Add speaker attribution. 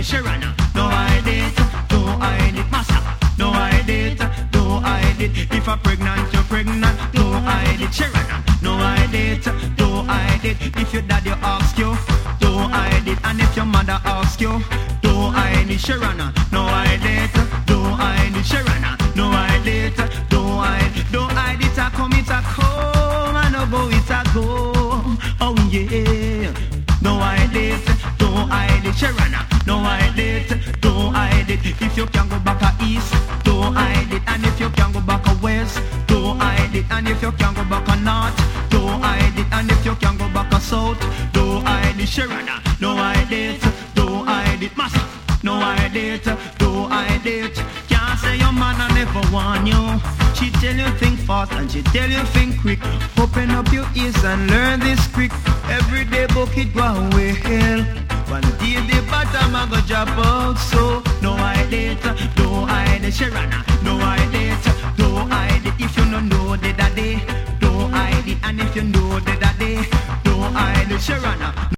Speaker 1: it, Sharana. No hide it, don't hide it, Massa. No hide it, don't hide it. If you're pregnant, don't hide it, Sharana. No hide it, don't hide it. If your daddy asks you, don't hide it. And if your mother asks you, don't hide it, Sharana. No hide it, don't hide it, Sharana. No hide it, don't hide it. I come, it a come, and I go, it a go. Oh yeah. No hide it, don't hide it, Sharana. No hide it, don't hide it. If you can go back a east, don't hide it. And if you can go back a west, don't hide it. And if you can go back a north, don't hide it. And if you can go back a south, don't hide it, Sharana. No hide it, don't hide it, Massa. No hide it, don't hide it. Can't say your man I never warn you. She tell you think fast and she tell you think quick. Open up your ears and learn this quick. Every day bucket go away hell. One day the bottom I go drop out. So no hide it, don't hide it, Sharana. No hide it, don't hide it. If you don't know the daddy, don't hide it. And if you know the daddy, don't hide it, Sharana.